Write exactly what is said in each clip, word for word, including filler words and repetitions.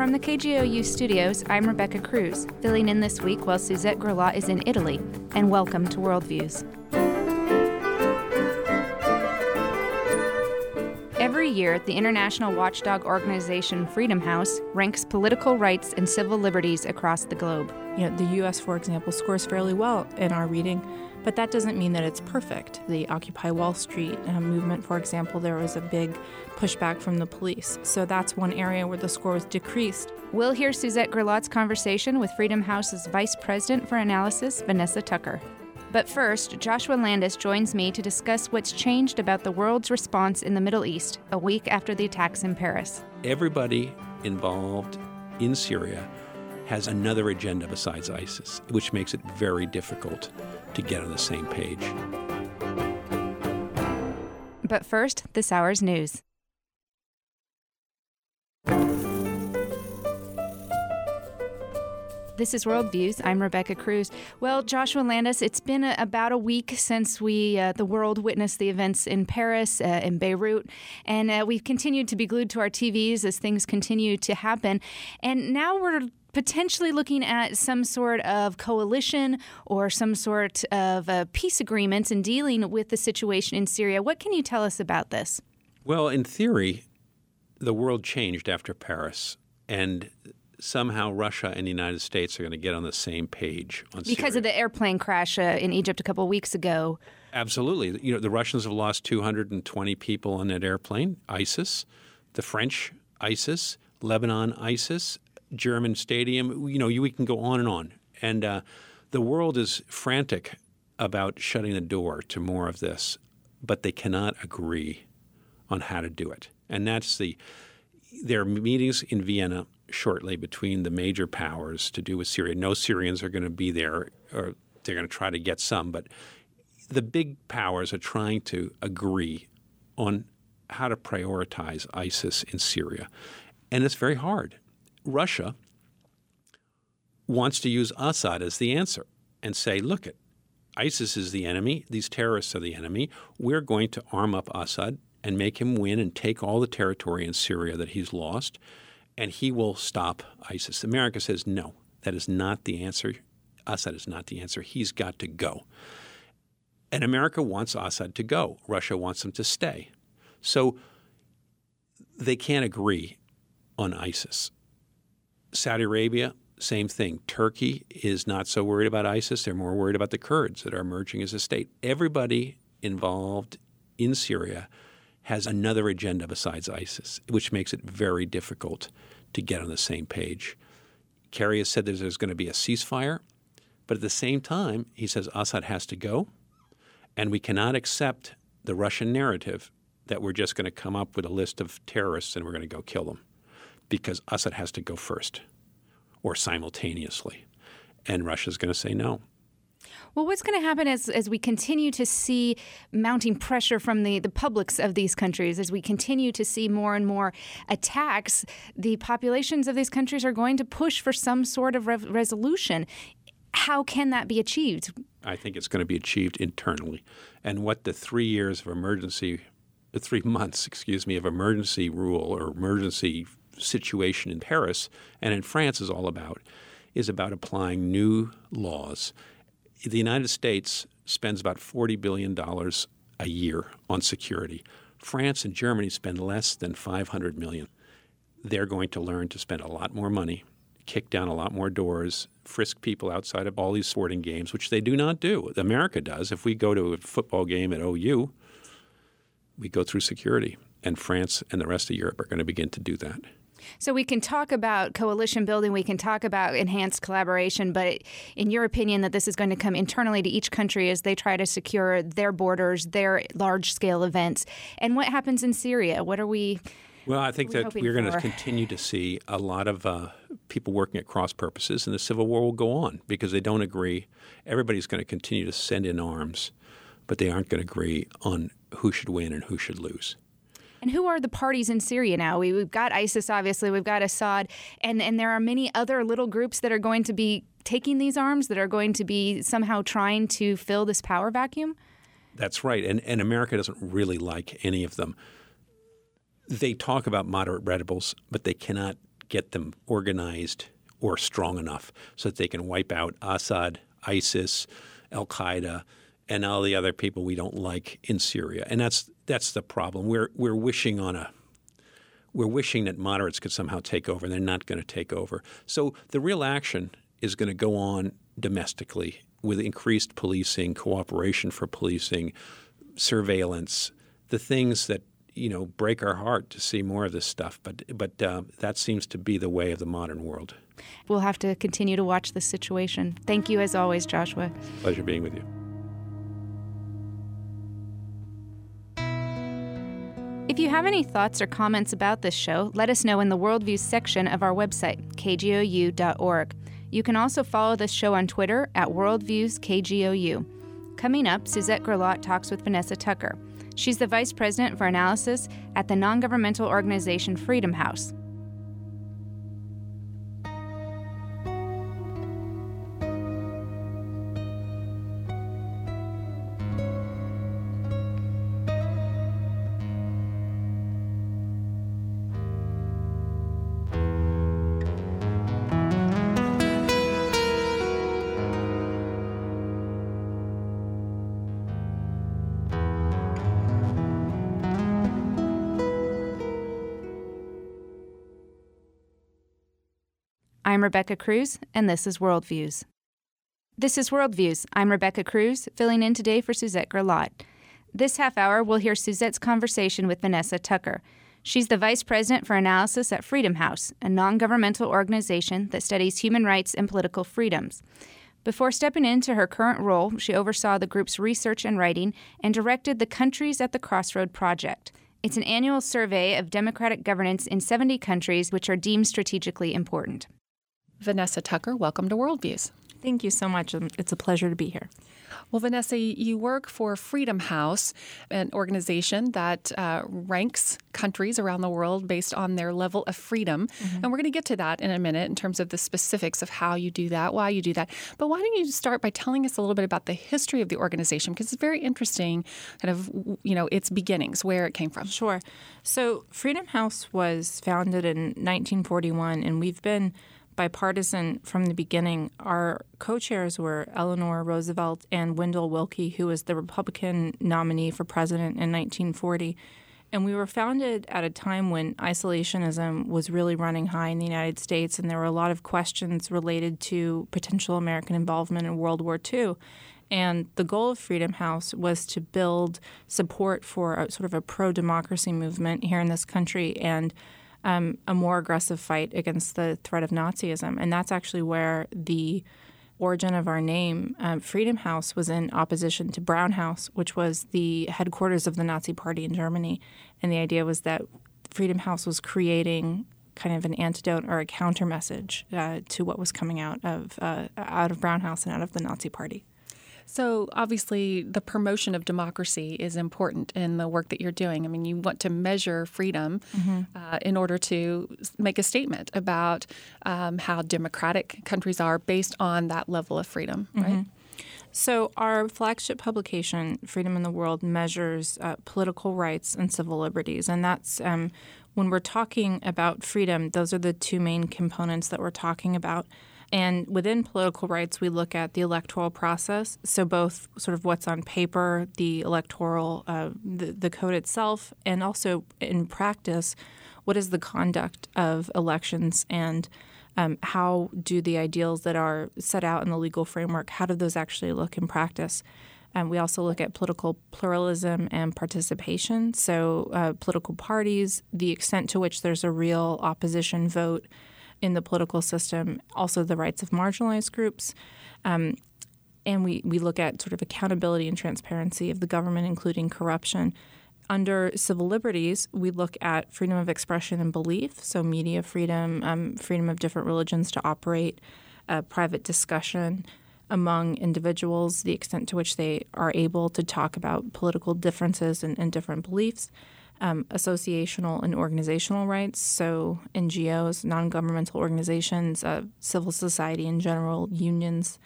From the K G O U studios, I'm Rebecca Cruz, filling in this week while Suzette Grelot is in Italy. And welcome to Worldviews. Every year, the international watchdog organization Freedom House ranks political rights and civil liberties across the globe. You know, the U S, for example, scores fairly well in our reading, but that doesn't mean that it's perfect. The Occupy Wall Street uh, movement, for example, there was a big pushback from the police. So that's one area where the score was decreased. We'll hear Suzette Grelot's conversation with Freedom House's Vice President for Analysis, Vanessa Tucker. But first, Joshua Landis joins me to discuss what's changed about the world's response in the Middle East a week after the attacks in Paris. Everybody involved in Syria has another agenda besides ISIS, which makes it very difficult to get on the same page. But first, this hour's news. This is Worldviews. I'm Rebecca Cruz. Well, Joshua Landis, it's been a, about a week since we, uh, the world, witnessed the events in Paris, uh, in Beirut, and uh, we've continued to be glued to our T Vs as things continue to happen. And now we're potentially looking at some sort of coalition or some sort of uh, peace agreements in dealing with the situation in Syria. What can you tell us about this? Well, in theory, the world changed after Paris, and somehow Russia and the United States are going to get on the same page on Syria. Because of the airplane crash uh, in Egypt a couple of weeks ago. Absolutely. You know, the Russians have lost two hundred twenty people on that airplane, ISIS. The French, ISIS. Lebanon, ISIS. German stadium. You know, we can go on and on. And uh, the world is frantic about shutting the door to more of this, but they cannot agree on how to do it. And that's the – there are meetings in Vienna shortly between the major powers to do with Syria. No Syrians are going to be there, or they're going to try to get some. But the big powers are trying to agree on how to prioritize ISIS in Syria. And it's very hard. Russia wants to use Assad as the answer and say, look, it, ISIS is the enemy. These terrorists are the enemy. We're going to arm up Assad and make him win and take all the territory in Syria that he's lost, and he will stop ISIS. America says, no, that is not the answer. Assad is not the answer. He's got to go. And America wants Assad to go. Russia wants him to stay. So they can't agree on ISIS. Saudi Arabia, same thing. Turkey is not so worried about ISIS. They're more worried about the Kurds that are emerging as a state. Everybody involved in Syria has another agenda besides ISIS, which makes it very difficult to get on the same page. Kerry has said that there's going to be a ceasefire, but at the same time, he says Assad has to go, and we cannot accept the Russian narrative that we're just going to come up with a list of terrorists and we're going to go kill them, because Assad has to go first or simultaneously. And Russia's going to say no. Well, what's going to happen as, as we continue to see mounting pressure from the, the publics of these countries, as we continue to see more and more attacks, the populations of these countries are going to push for some sort of re- resolution. How can that be achieved? I think it's going to be achieved internally. And what the three years of emergency, the three months, excuse me, of emergency rule or emergency situation in Paris and in France is all about, is about applying new laws. The United States spends about forty billion dollars a year on security. France and Germany spend less than five hundred million dollars. They're going to learn to spend a lot more money, kick down a lot more doors, frisk people outside of all these sporting games, which they do not do. America does. If we go to a football game at O U, we go through security. And France and the rest of Europe are going to begin to do that. So we can talk about coalition building, we can talk about enhanced collaboration, but in your opinion that this is going to come internally to each country as they try to secure their borders, their large-scale events. And what happens in Syria? What are we Well, I think we that we're for? going to continue to see a lot of uh, people working at cross purposes, and the civil war will go on because they don't agree. Everybody's going to continue to send in arms, but they aren't going to agree on who should win and who should lose. And who are the parties in Syria now? We, we've got ISIS, obviously. We've got Assad. And, and there are many other little groups that are going to be taking these arms, that are going to be somehow trying to fill this power vacuum? That's right. And, and America doesn't really like any of them. They talk about moderate rebels, but they cannot get them organized or strong enough so that they can wipe out Assad, ISIS, Al-Qaeda, and all the other people we don't like in Syria. And that's that's the problem. We're we're wishing on a we're wishing that moderates could somehow take over, and they're not going to take over. So the real action is going to go on domestically with increased policing, cooperation for policing, surveillance, the things that, you know, break our heart to see more of this stuff. But but uh, that seems to be the way of the modern world. We'll have to continue to watch this situation. Thank you as always, Joshua. Pleasure being with you. If you have any thoughts or comments about this show, let us know in the Worldviews section of our website, k g o u dot org. You can also follow this show on Twitter at Worldviews K G O U. Coming up, Suzette Gerlot talks with Vanessa Tucker. She's the Vice President for Analysis at the non-governmental organization Freedom House. I'm Rebecca Cruz, and this is Worldviews. This is Worldviews. I'm Rebecca Cruz, filling in today for Suzette Gerlot. This half hour, we'll hear Suzette's conversation with Vanessa Tucker. She's the Vice President for Analysis at Freedom House, a non-governmental organization that studies human rights and political freedoms. Before stepping into her current role, she oversaw the group's research and writing and directed the Countries at the Crossroad project. It's an annual survey of democratic governance in seventy countries which are deemed strategically important. Vanessa Tucker, welcome to Worldviews. Thank you so much. It's a pleasure to be here. Well, Vanessa, you work for Freedom House, an organization that uh, ranks countries around the world based on their level of freedom. Mm-hmm. And we're going to get to that in a minute in terms of the specifics of how you do that, why you do that. But why don't you start by telling us a little bit about the history of the organization? Because it's very interesting, kind of, you know, its beginnings, where it came from. Sure. So Freedom House was founded in nineteen forty-one, and we've been bipartisan from the beginning. Our co-chairs were Eleanor Roosevelt and Wendell Willkie, who was the Republican nominee for president in nineteen forty. And we were founded at a time when isolationism was really running high in the United States, and there were a lot of questions related to potential American involvement in World War Two. And the goal of Freedom House was to build support for a, sort of a pro-democracy movement here in this country and Um, a more aggressive fight against the threat of Nazism. And that's actually where the origin of our name, um, Freedom House, was in opposition to Brown House, which was the headquarters of the Nazi Party in Germany. And the idea was that Freedom House was creating kind of an antidote or a counter message uh, to what was coming out of uh, out of Brown House and out of the Nazi Party. So obviously the promotion of democracy is important in the work that you're doing. I mean, you want to measure freedom mm-hmm. uh, in order to make a statement about um, how democratic countries are based on that level of freedom, right? Mm-hmm. So our flagship publication, Freedom in the World, measures uh, political rights and civil liberties. And that's um, when we're talking about freedom, those are the two main components that we're talking about. And within political rights, we look at the electoral process, so both sort of what's on paper, the electoral, uh, the, the code itself, and also in practice, what is the conduct of elections and um, how do the ideals that are set out in the legal framework, how do those actually look in practice? And we also look at political pluralism and participation, so uh, political parties, the extent to which there's a real opposition vote in the political system, also the rights of marginalized groups. Um, and we, we look at sort of accountability and transparency of the government, including corruption. Under civil liberties, we look at freedom of expression and belief, so media freedom, um, freedom of different religions to operate, uh, private discussion among individuals, the extent to which they are able to talk about political differences and, and different beliefs. Um, associational and organizational rights, so N G Os, non-governmental organizations, uh, civil society in general, unions,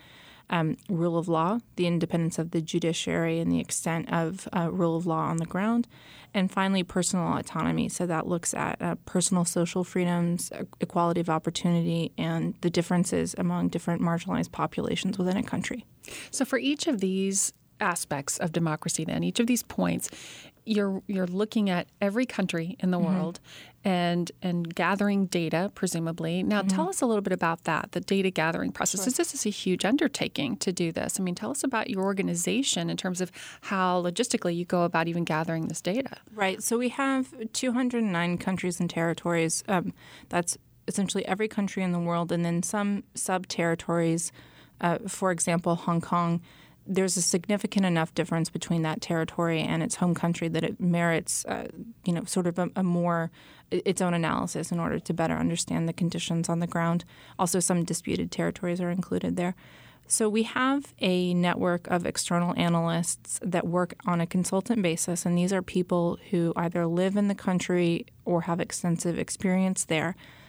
um, rule of law, the independence of the judiciary and the extent of uh, rule of law on the ground, and finally, personal autonomy. So that looks at uh, personal social freedoms, equality of opportunity, and the differences among different marginalized populations within a country. So for each of these aspects of democracy, then, each of these points, you're you're looking at every country in the mm-hmm. world and and gathering data, presumably. Now, mm-hmm. tell us a little bit about that, the data gathering process. Sure. This is a huge undertaking to do this. I mean, tell us about your organization in terms of how logistically you go about even gathering this data. Right. So we have two hundred nine countries and territories. Um, that's essentially every country in the world, and then some sub-territories, uh, for example, Hong Kong. There's a significant enough difference between that territory and its home country that it merits, uh, you know, sort of a, a more its own analysis in order to better understand the conditions on the ground. Also, some disputed territories are included there. So we have a network of external analysts that work on a consultant basis, and these are people who either live in the country or have extensive experience there.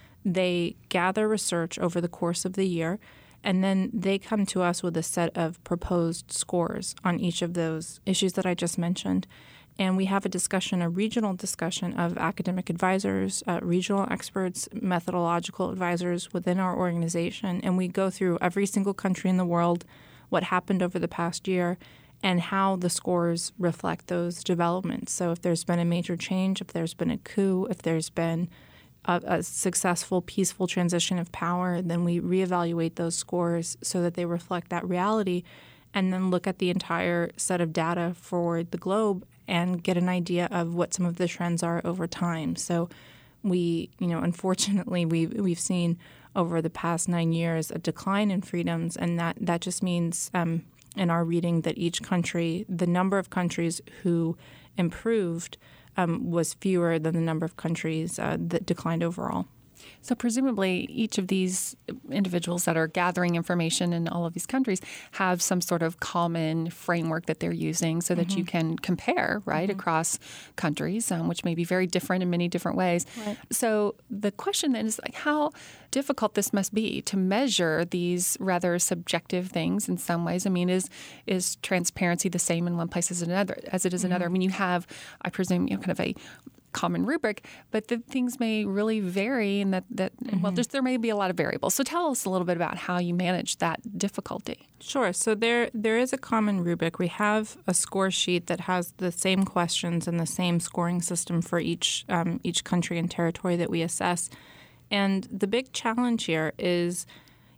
They gather research over the course of the year, and then they come to us with a set of proposed scores on each of those issues that I just mentioned. And we have a discussion, a regional discussion of academic advisors, uh, regional experts, methodological advisors within our organization. And we go through every single country in the world, what happened over the past year, and how the scores reflect those developments. So if there's been a major change, if there's been a coup, if there's been A, a successful, peaceful transition of power, then we reevaluate those scores so that they reflect that reality, and then look at the entire set of data for the globe and get an idea of what some of the trends are over time. So we, you know, unfortunately, we we've seen over the past nine years a decline in freedoms, and that, that just means um, in our reading that each country, the number of countries who improved Um, was fewer than the number of countries uh, that declined overall. So presumably each of these individuals that are gathering information in all of these countries have some sort of common framework that they're using so that mm-hmm. you can compare, right, mm-hmm. across countries, um, which may be very different in many different ways. Right. So the question then is, like, how difficult this must be to measure these rather subjective things in some ways. I mean, is is transparency the same in one place as another, as it is mm-hmm. another? I mean, you have, I presume, you know, kind of a common rubric, but the things may really vary, and that, that mm-hmm. well, there's, there may be a lot of variables. So tell us a little bit about how you manage that difficulty. Sure. So there there is a common rubric. We have a score sheet that has the same questions and the same scoring system for each um, each country and territory that we assess. And the big challenge here is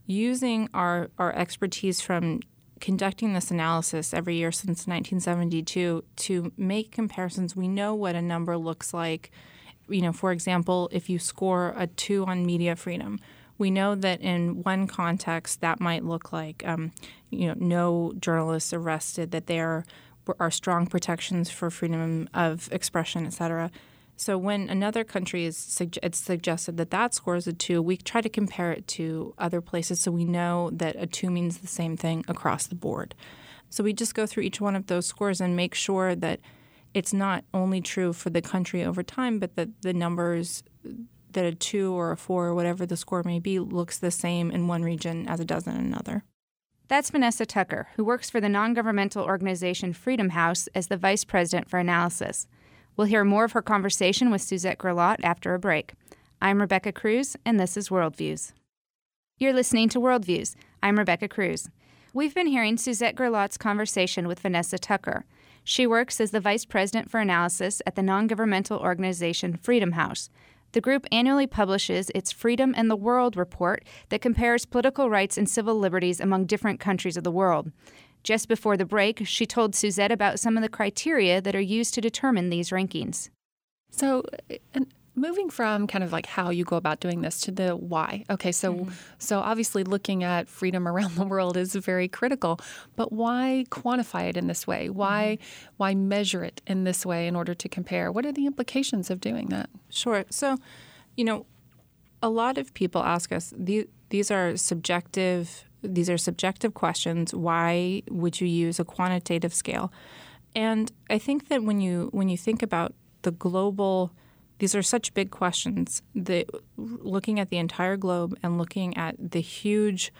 using our, our expertise from conducting this analysis every year since nineteen seventy-two to make comparisons. We know what a number looks like. You know, for example, if you score a two on media freedom, we know that in one context that might look like, um, you know, no journalists arrested, that there are strong protections for freedom of expression, et cetera. So when another country is suge- it's suggested that that score is a two, we try to compare it to other places so we know that a two means the same thing across the board. So we just go through each one of those scores and make sure that it's not only true for the country over time, but that the numbers, that a two or a four or whatever the score may be, looks the same in one region as it does in another. That's Vanessa Tucker, who works for the non-governmental organization Freedom House as the Vice President for Analysis. We'll hear more of her conversation with Suzette Gerlot after a break. I'm Rebecca Cruz, and this is Worldviews. You're listening to Worldviews. I'm Rebecca Cruz. We've been hearing Suzette Gerlot's conversation with Vanessa Tucker. She works as the Vice President for Analysis at the non-governmental organization Freedom House. The group annually publishes its Freedom and the World report that compares political rights and civil liberties among different countries of the world. Just before the break, she told Suzette about some of the criteria that are used to determine these rankings. So, and moving from kind of like how you go about doing this to the why. Okay, so mm-hmm. so obviously looking at freedom around the world is very critical, but why quantify it in this way? Why mm-hmm. why measure it in this way in order to compare? What are the implications of doing that? Sure. So, you know, a lot of people ask us, these, these are subjective These are subjective questions. Why would you use a quantitative scale? And I think that when you when you think about the global, these are such big questions. The looking at the entire globe and looking at the huge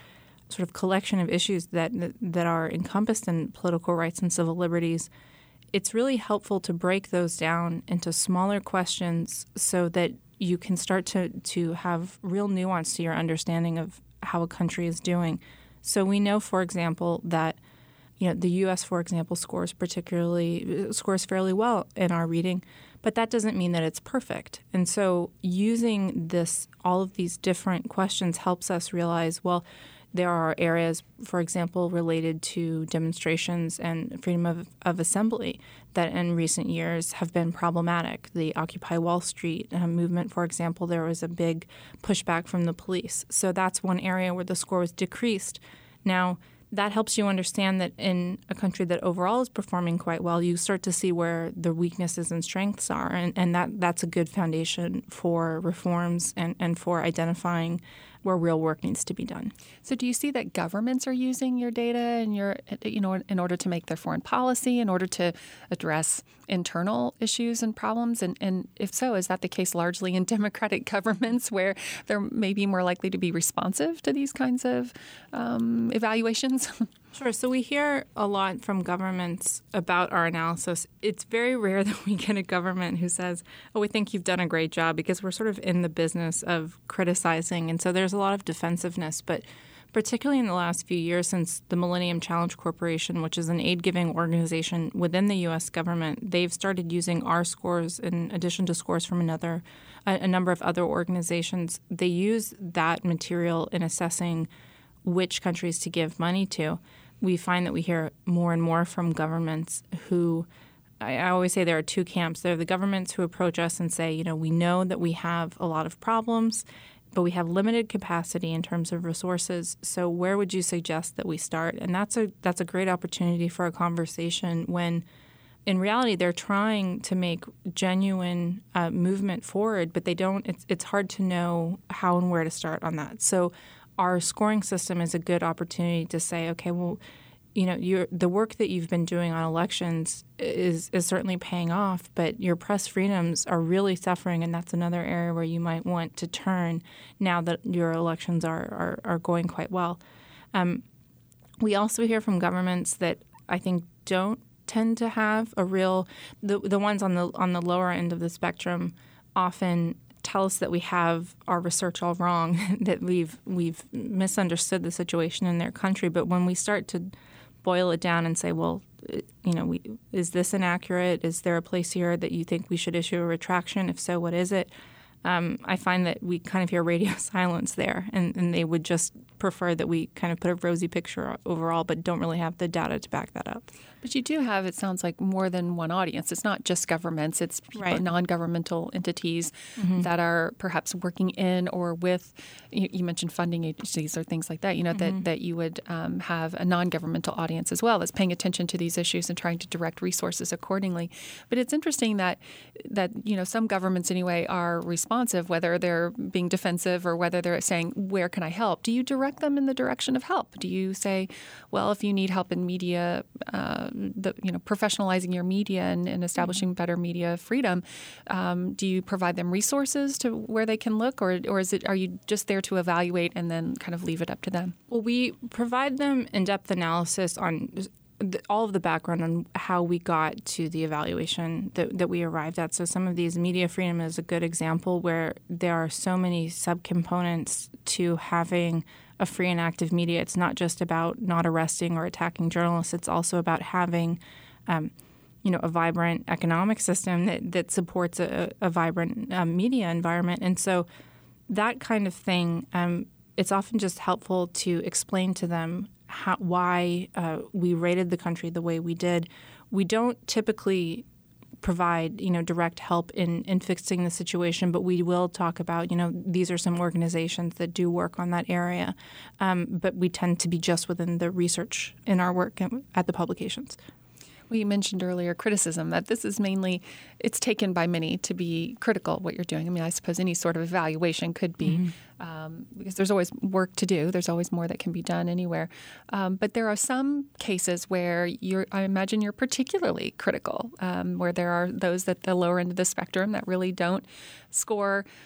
sort of collection of issues that that are encompassed in political rights and civil liberties, it's really helpful to break those down into smaller questions so that you can start to, to have real nuance to your understanding of how a country is doing. So we know, for example, that you know the U S, for example, scores particularly scores fairly well in our reading, but that doesn't mean that it's perfect. And so using this, all of these different questions helps us realize, well, there are areas, for example, related to demonstrations and freedom of, of assembly that in recent years have been problematic. The Occupy Wall Street uh, movement, for example, there was a big pushback from the police. So that's one area where the score was decreased. Now, that helps you understand that in a country that overall is performing quite well, you start to see where the weaknesses and strengths are. And, and that, that's a good foundation for reforms and, and for identifying where real work needs to be done. So do you see that governments are using your data and your, you know, in order to make their foreign policy, in order to address internal issues and problems? And, and if so, is that the case largely in democratic governments where they're maybe more likely to be responsive to these kinds of um, evaluations? Sure. So we hear a lot from governments about our analysis. It's very rare that we get a government who says, oh, we think you've done a great job, because we're sort of in the business of criticizing. And so there's a lot of defensiveness. But particularly in the last few years since the Millennium Challenge Corporation, which is an aid-giving organization within the U S government, they've started using our scores in addition to scores from another, a, a number of other organizations. They use that material in assessing which countries to give money to. We find that we hear more and more from governments who, I always say there are two camps. There are the governments who approach us and say, you know, we know that we have a lot of problems, but we have limited capacity in terms of resources. So where would you suggest that we start? And that's a that's a great opportunity for a conversation when, in reality, they're trying to make genuine uh, movement forward, but they don't. It's it's hard to know how and where to start on that. So our scoring system is a good opportunity to say, okay, well, you know, your, the work that you've been doing on elections is, is certainly paying off, but your press freedoms are really suffering, and that's another area where you might want to turn now that your elections are, are, are going quite well. Um, we also hear from governments that I think don't tend to have a real the, – the ones on the on the lower end of the spectrum often – tell us that we have our research all wrong, that we've we've misunderstood the situation in their country. But when we start to boil it down and say, well, you know, we, is this inaccurate? Is there a place here that you think we should issue a retraction? If so, what is it? Um, I find that we kind of hear radio silence there, and, and they would just prefer that we kind of put a rosy picture overall, but don't really have the data to back that up. But you do have, it sounds like, more than one audience. It's not just governments. It's people, right. non-governmental entities mm-hmm. that are perhaps working in or with, you, you mentioned funding agencies or things like that, you know, mm-hmm. that, that you would um, have a non-governmental audience as well that's paying attention to these issues and trying to direct resources accordingly. But it's interesting that, that you know, some governments anyway are responsive, whether they're being defensive or whether they're saying, where can I help? Do you direct them in the direction of help? Do you say, well, if you need help in media, uh, the, you know, professionalizing your media and, and establishing better media freedom, um, do you provide them resources to where they can look, or or is it are you just there to evaluate and then kind of leave it up to them? Well, we provide them in-depth analysis on the, all of the background on how we got to the evaluation that, that we arrived at. So some of these, media freedom is a good example where there are so many subcomponents to having a free and active media. It's not just about not arresting or attacking journalists. It's also about having, um, you know, a vibrant economic system that, that supports a, a vibrant um, media environment. And so that kind of thing, um, it's often just helpful to explain to them how, why uh, we rated the country the way we did. We don't typically provide, you know, direct help in, in fixing the situation, but we will talk about, you know, these are some organizations that do work on that area. Um, but we tend to be just within the research in our work at the publications. Well, you mentioned earlier criticism, that this is mainly, it's taken by many to be critical of what you're doing. I mean, I suppose any sort of evaluation could be, mm-hmm. um, because there's always work to do. There's always more that can be done anywhere. Um, but there are some cases where you're, I imagine you're particularly critical, um, where there are those at the lower end of the spectrum that really don't score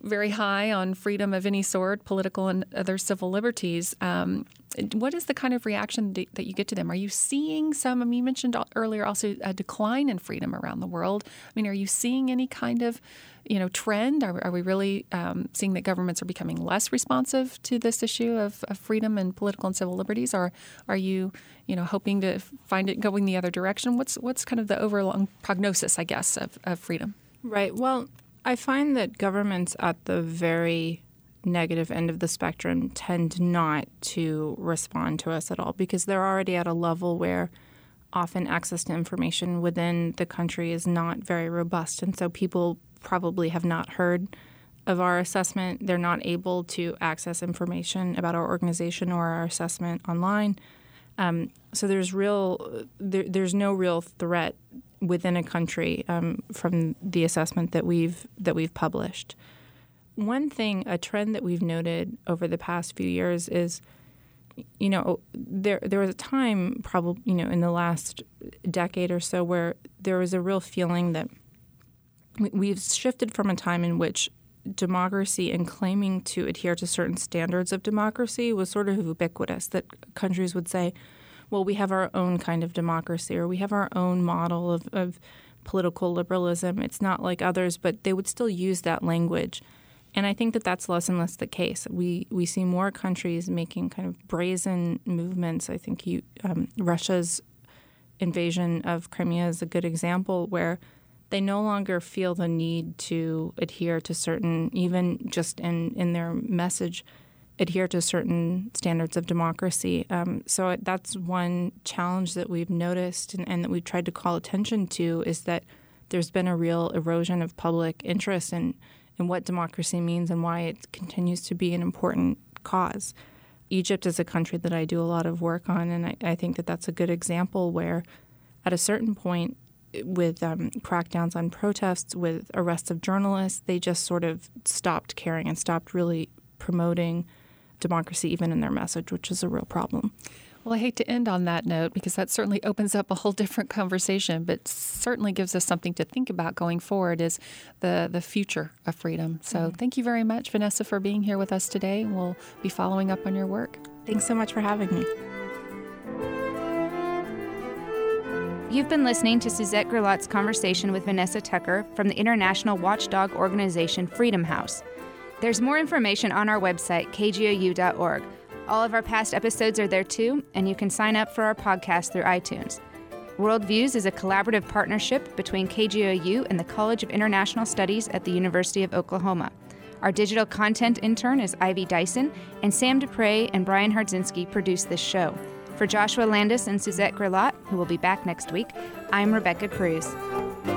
very high on freedom of any sort, political and other civil liberties. Um, what is the kind of reaction that you get to them? Are you seeing some, I mean, you mentioned earlier also a decline in freedom around the world. I mean, are you seeing any kind of, you know, trend? Are, are we really um, seeing that governments are becoming less responsive to this issue of, of freedom and political and civil liberties? Or are you, you know, hoping to find it going the other direction? What's what's kind of the overall prognosis, I guess, of, of freedom? Right. Well, I find that governments at the very negative end of the spectrum tend not to respond to us at all because they're already at a level where often access to information within the country is not very robust. And so people probably have not heard of our assessment. They're not able to access information about our organization or our assessment online. Um, so there's real, there, there's no real threat within a country um, from the assessment that we've that we've published. One thing, a trend that we've noted over the past few years is, you know, there there was a time, probably, you know, in the last decade or so, where there was a real feeling that we've shifted from a time in which democracy and claiming to adhere to certain standards of democracy was sort of ubiquitous, that countries would say, well, we have our own kind of democracy or we have our own model of, of political liberalism. It's not like others, but they would still use that language. And I think that that's less and less the case. We we see more countries making kind of brazen movements. I think you, um, Russia's invasion of Crimea is a good example where they no longer feel the need to adhere to certain, even just in, in their message, adhere to certain standards of democracy. Um, so that's one challenge that we've noticed and, and that we've tried to call attention to is that there's been a real erosion of public interest in, in what democracy means and why it continues to be an important cause. Egypt is a country that I do a lot of work on, and I, I think that that's a good example where at a certain point with um, crackdowns on protests, with arrests of journalists, they just sort of stopped caring and stopped really promoting democracy even in their message, which is a real problem. Well, I hate to end on that note because that certainly opens up a whole different conversation, but certainly gives us something to think about going forward is the, the future of freedom. So mm-hmm. Thank you very much, Vanessa, for being here with us today. We'll be following up on your work. Thanks so much for having me. You've been listening to Suzette Gerlot's conversation with Vanessa Tucker from the international watchdog organization Freedom House. There's more information on our website, k g o u dot org. All of our past episodes are there too, and you can sign up for our podcast through iTunes. Worldviews is a collaborative partnership between K G O U and the College of International Studies at the University of Oklahoma. Our digital content intern is Ivy Dyson, and Sam Dupre and Brian Hardzinski produce this show. For Joshua Landis and Suzette Gerlot, who will be back next week, I'm Rebecca Cruz.